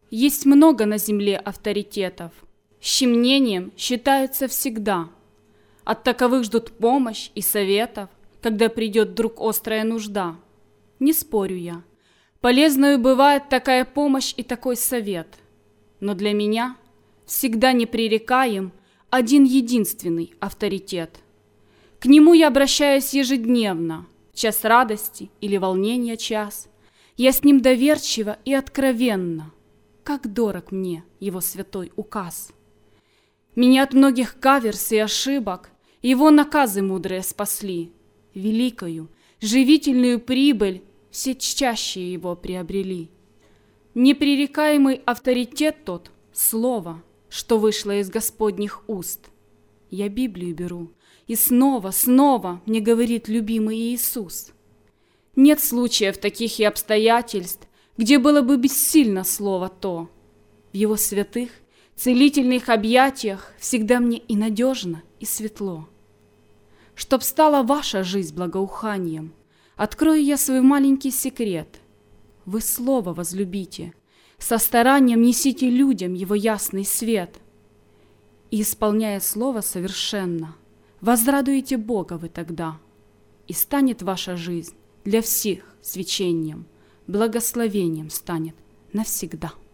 Есть много на земле авторитетов, щемнением считаются всегда. От таковых ждут помощь и советов, когда придет вдруг острая нужда. Не спорю я, полезною бывает такая помощь и такой совет, но для меня всегда непререкаем один единственный авторитет. К нему я обращаюсь ежедневно, в час радости или волнения час. Я с ним доверчиво и откровенно. Как дорог мне его святой указ. Меня от многих каверс и ошибок его наказы мудрые спасли. Великою, живительную прибыль все чтящие его приобрели. Непререкаемый авторитет тот — слово, что вышло из Господних уст. Я Библию беру, и снова мне говорит любимый Иисус. Нет случаев таких и обстоятельств, где было бы бессильно слово то. В его святых, целительных объятиях всегда мне и надежно, и светло. Чтоб стала ваша жизнь благоуханием, открою я свой маленький секрет. Вы слово возлюбите, со старанием несите людям его ясный свет. И, исполняя слово совершенно, возрадуете Бога вы тогда, и станет ваша жизнь для всех свечением, благословением станет навсегда.